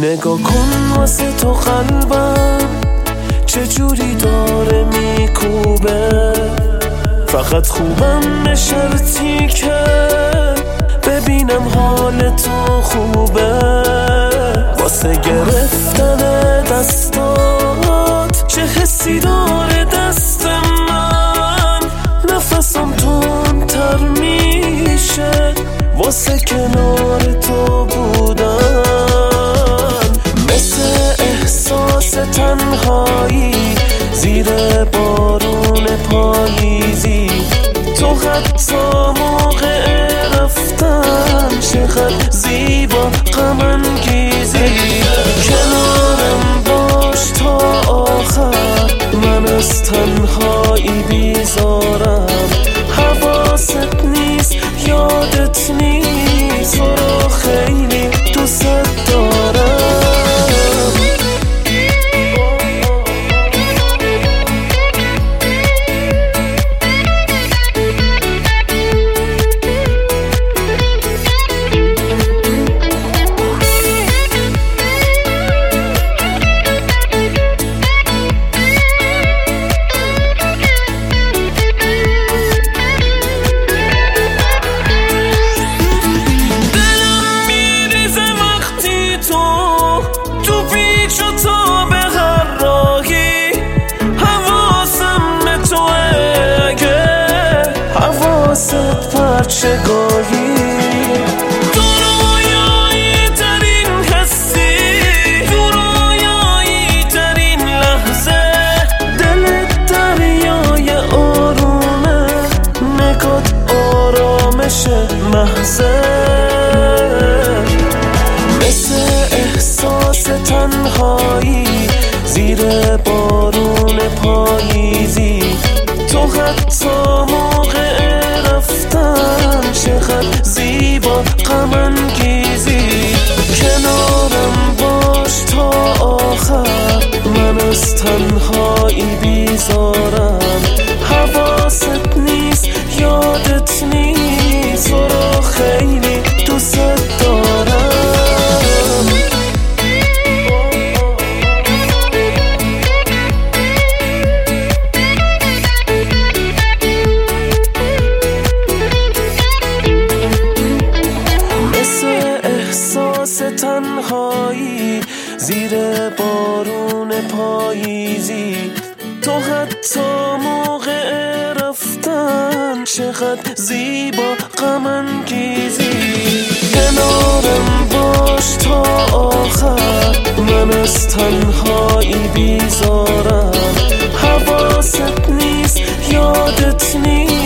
نگاه کن واسه تو قلبم چجوری داره میکوبه، فقط خوبم به شرطی که ببینم حال تو خوبه. واسه گرفتن دستات چه حسی داره دست من، نفسم تندتر میشه واسه کنار تو بودن. مثل احساس تنهایی زیر بارون پاییزی، تو حتی موقع رفتن چقدر زیبا غم انگیزی. کنارم باش تا آخر، من از تنهایی بیزارم. حواست نیست یادت نیست، تو رو خیلی دوست دارم. پرچگاهی تو رویایی ترین حسی، تو رویایی ترین لحظه. دلت دریای آرومه، نگات آرامش محضه. مثل احساس تنهایی زیر بارون پاییزی، تو حتی موقع رفتن چقدر زیبا غم انگیزی. کنارم باش تا آخر، من از تنهایی بیزارم. حواست نیست یادت نیست، تو رو خیلی دوست دارم. تنهایی زیر بارون پاییزی، تو حتی موقع رفتن چقدر زیبا غم انگیزی. کنارم باش تا آخر، من از تنهایی بیزارم. حواست نیست یادت نیست،